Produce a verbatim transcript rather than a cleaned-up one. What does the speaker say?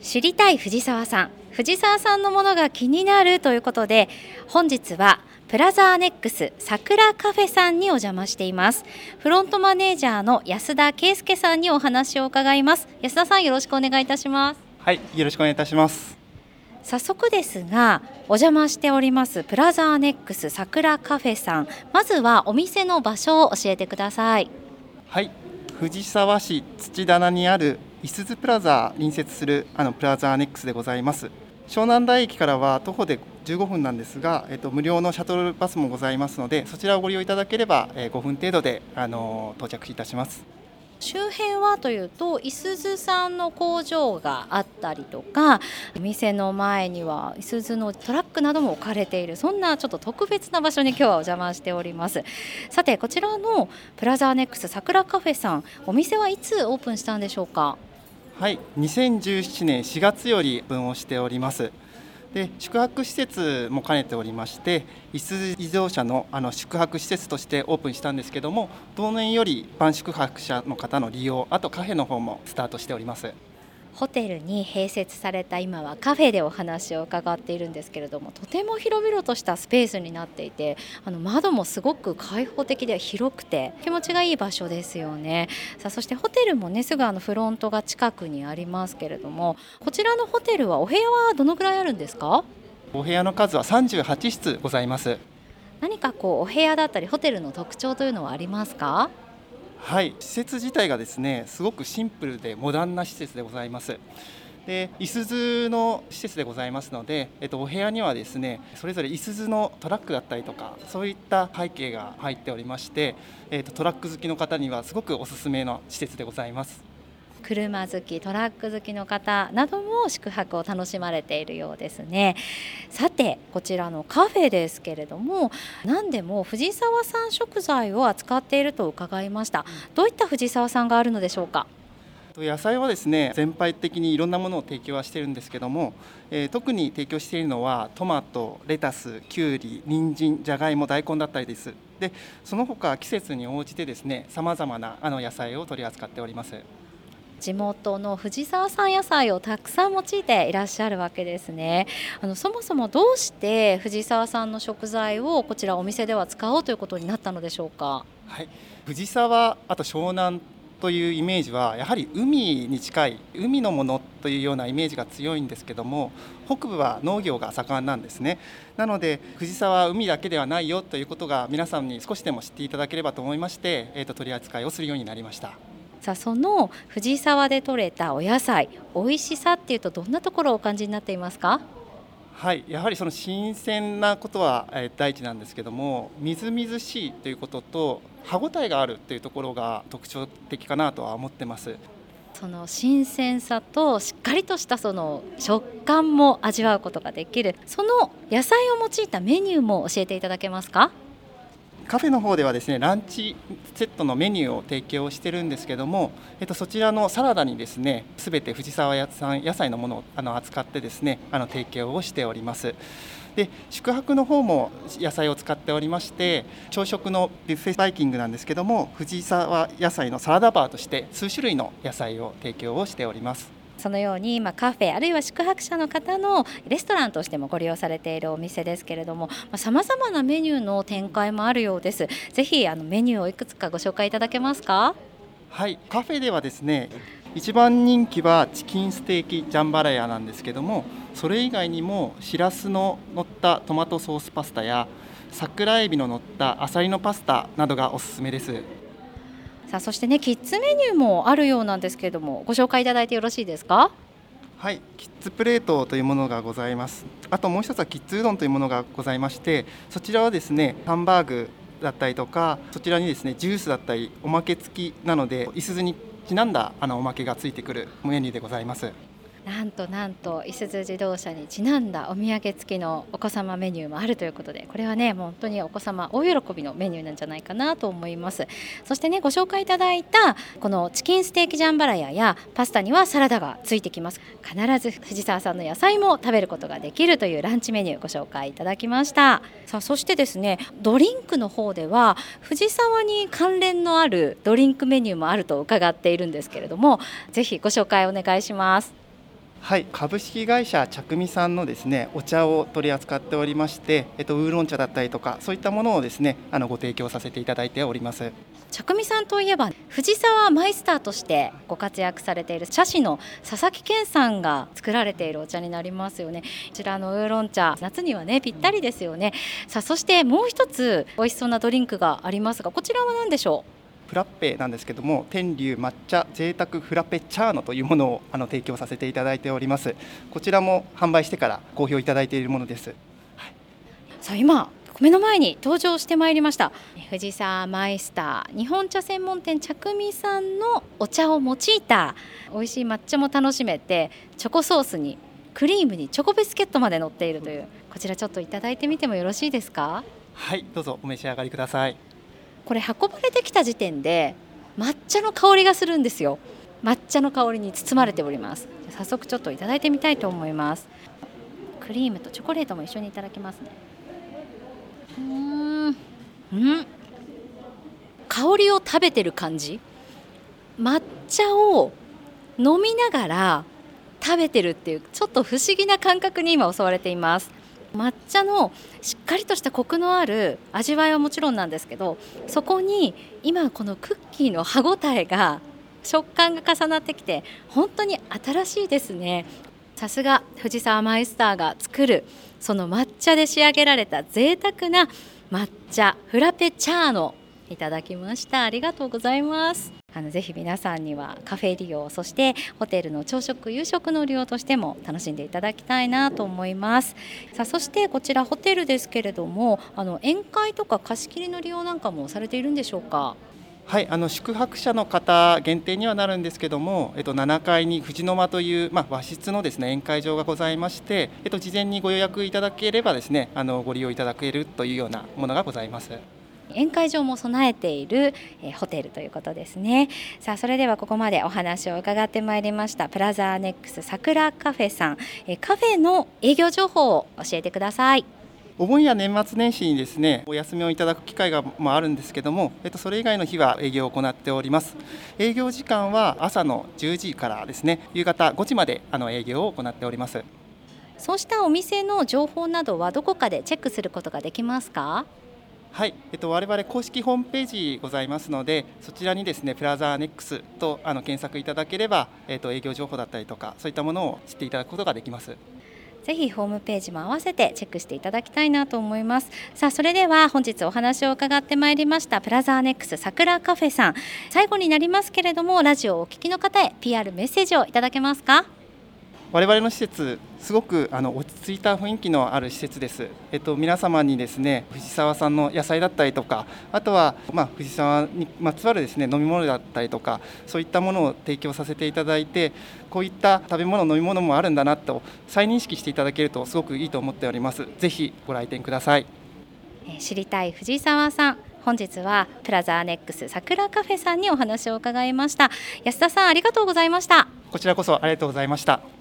知りたい藤沢さん、藤沢さんのものが気になるということで、本日はプラザーネックス桜カフェさんにお邪魔しています。フロントマネージャーの安田圭介さんにお話を伺います。安田さん、よろしくお願いいたします。 はい、よろしくお願いいたします。 早速ですが、お邪魔しておりますプラザーネックス桜カフェさん、まずはお店の場所を教えてください。 はい、藤沢市土棚にあるいすゞプラザー隣接するあのプラザーネックスでございます。湘南台駅からは徒歩でじゅうごふんなんですが、えっと、無料のシャトルバスもございますので、そちらをご利用いただければ、えー、ごふん程度で、あのー、到着いたします。 周辺はというと、いすゞさんの工場があったりとか、お店の前にはいすゞのトラックなども置かれている、そんなちょっと特別な場所に今日はお邪魔しております。さて、こちらのプラザーネックス桜カフェさん、お店はいつオープンしたんでしょうか？ はい、にせんじゅうななねんしがつよりオープンをしております。で、宿泊施設も兼ねておりまして、いすゞ自動車のあの宿泊施設としてオープンしたんですけども、同年より一般宿泊者の方の利用、あとカフェの方もスタートしております。 ホテルに併設された今はカフェでお話を伺っているんですけれども、とても広々としたスペースになっていて、あの窓もすごく開放的で広くて気持ちがいい場所ですよね。さあ、そしてホテルもね、すぐあのフロントが近くにありますけれども、こちらのホテルはお部屋はどのくらいあるんですか？ お部屋の数はさんじゅうはちしつございます。 何かこうお部屋だったりホテルの特徴というのはありますか？ はい、施設自体がですね、すごくシンプルでモダンな施設でございます。で、いすゞの施設でございますので、えっと、お部屋にはですね、それぞれいすゞのトラックだったりとか、そういった背景が入っておりまして、えっと、トラック好きの方にはすごくおすすめの施設でございます。 車好き、トラック好きの方なども宿泊を楽しまれているようですね。さて、こちらのカフェですけれども、何でも藤沢産食材を扱っていると伺いました。どういった藤沢産があるのでしょうか？ 野菜はですね、全般的にいろんなものを提供はしているんですけども、えー、特に提供しているのはトマト、レタス、キュウリ、人参、じゃがいも、大根だったりです。で、その他季節に応じてですね、さまざまなあの野菜を取り扱っております。 地元の藤沢産野菜をたくさん用いていらっしゃるわけですね。あのそもそもどうして藤沢産の食材をこちらお店では使おうということになったのでしょうか？ はい、藤沢、あと湘南というイメージはやはり海に近い海のものというようなイメージが強いんですけども、北部は農業が盛んなんですね。なので藤沢は海だけではないよということが皆さんに少しでも知っていただければと思いまして、えーと、取り扱いをするようになりました。 さあ、その藤沢で採れたお野菜、美味しさっていうとどんなところをお感じになっていますか？ はい、やはりその新鮮なことは第一なんですけども、みずみずしいということと歯ごたえがあるというところが特徴的かなとは思ってます。 その新鮮さとしっかりとしたその食感も味わうことができる、その野菜を用いたメニューも教えていただけますか？ カフェの方ではですね、ランチセットのメニューを提供してるんですけども、えっと、そちらのサラダにですね、すべて藤沢産野菜のものをあの扱ってですね、あの提供をしております。で、宿泊の方も野菜を使っておりまして、朝食のビュッフェバイキングなんですけども、藤沢野菜のサラダバーとして数種類の野菜を提供をしております。 そのように今カフェあるいは宿泊者の方のレストランとしてもご利用されているお店ですけれども、さまざまなメニューの展開もあるようです。ぜひあのメニューをいくつかご紹介いただけますか？ はい、カフェではですね、一番人気はチキンステーキジャンバラヤなんですけども、それ以外にもしらすの乗ったトマトソースパスタや桜エビの乗ったアサリのパスタなどがおすすめです。 さあ、そしてね、キッズメニューもあるようなんですけれども、ご紹介いただいてよろしいですか？ はい、キッズプレートというものがございます。あともう一つはキッズうどんというものがございまして、そちらはですね、ハンバーグだったりとか、そちらにですねジュースだったりおまけ付きなので、いすゞにちなんだあのおまけがついてくるメニューでございます。 なんとなんといすゞ自動車にちなんだお土産付きのお子様メニューもあるということで、これはね、もう本当にお子様大喜びのメニューなんじゃないかなと思います。そしてね、ご紹介いただいたこのチキンステーキジャンバラヤやパスタにはサラダがついてきます。必ず藤沢さんの野菜も食べることができるというランチメニューご紹介いただきました。さあ、そしてですね、ドリンクの方では藤沢に関連のあるドリンクメニューもあると伺っているんですけれども、ぜひご紹介お願いします。 はい、株式会社茶みさんのですねお茶を取り扱っておりまして、えっと、ウーロン茶だったりとかそういったものをですねあのご提供させていただいております。 茶みさんといえば藤沢マイスターとしてご活躍されている茶師の佐々木健さんが作られているお茶になりますよね。こちらのウーロン茶、夏にはねぴったりですよね。さあ、そしてもう一つ美味しそうなドリンクがありますが、こちらは何でしょう？ フラッペなんですけども、天竜抹茶贅沢フラペチャーノというものをあの提供させていただいております。こちらも販売してから好評いただいているものです。はい、 さあ、今目の前に登場してまいりました藤沢マイスター日本茶専門店茶みさんのお茶を用いた美味しい抹茶も楽しめて、チョコソースにクリームにチョコビスケットまで乗っているという、こちらちょっといただいてみてもよろしいですか？ はい、どうぞお召し上がりください。 これ運ばれてきた時点で抹茶の香りがするんですよ。抹茶の香りに包まれております。早速ちょっといただいてみたいと思います。クリームとチョコレートも一緒にいただきますね。うーん、うん、香りを食べてる感じ、抹茶を飲みながら食べてるっていうちょっと不思議な感覚に今襲われています。抹茶のしっかりとしたコクのある味わいはもちろんなんですけど、そこに今このクッキーの歯ごたえが食感が重なってきて本当に新しいですね。さすが藤沢マイスターが作るその抹茶で仕上げられた贅沢な抹茶フラペチャーノいただきました。ありがとうございます。あのぜひ皆さんにはカフェ利用、そしてホテルの朝食夕食の利用としても楽しんでいただきたいなと思います。さあ、そしてこちらホテルですけれども、あの宴会とか貸し切りの利用なんかもされているんでしょうか？ はい、あの宿泊者の方限定にはなるんですけども、えっと、ななかいに藤の間という、まあ、和室のですね宴会場がございまして、えっと、事前にご予約いただければですねあのご利用いただけるというようなものがございます。 宴会場も備えている、えー、ホテルということですね。さあ、それではここまでお話を伺ってまいりましたプラザーネックス桜カフェさん、えー、カフェの営業情報を教えてください。 お盆や年末年始にですねお休みをいただく機会がまああるんですけども、えっと、それ以外の日は営業を行っております。営業時間は朝のじゅうじからですね夕方ごじまであの営業を行っております。 そうしたお店の情報などはどこかでチェックすることができますか？ はい、えっと、我々公式ホームページございますので、そちらにですねプラザーネックスとあの検索いただければ、えっと、営業情報だったりとかそういったものを知っていただくことができます。 ぜひホームページも合わせてチェックしていただきたいなと思います。さあ、それでは本日お話を伺ってまいりましたプラザーネックス桜カフェさん、最後になりますけれどもラジオをお聞きの方へ ピーアール メッセージをいただけますか？ 我々の施設すごくあの落ち着いた雰囲気のある施設です。えっと、皆様にですね藤沢産の野菜だったりとか、あとは、まあ、藤沢にまつわるですね飲み物だったりとかそういったものを提供させていただいて、こういった食べ物飲み物もあるんだなと再認識していただけるとすごくいいと思っております。ぜひご来店ください。 え知りたい藤沢さん、本日はプラザーネックス桜カフェさんにお話を伺いました。安田さん、ありがとうございました。 こちらこそありがとうございました。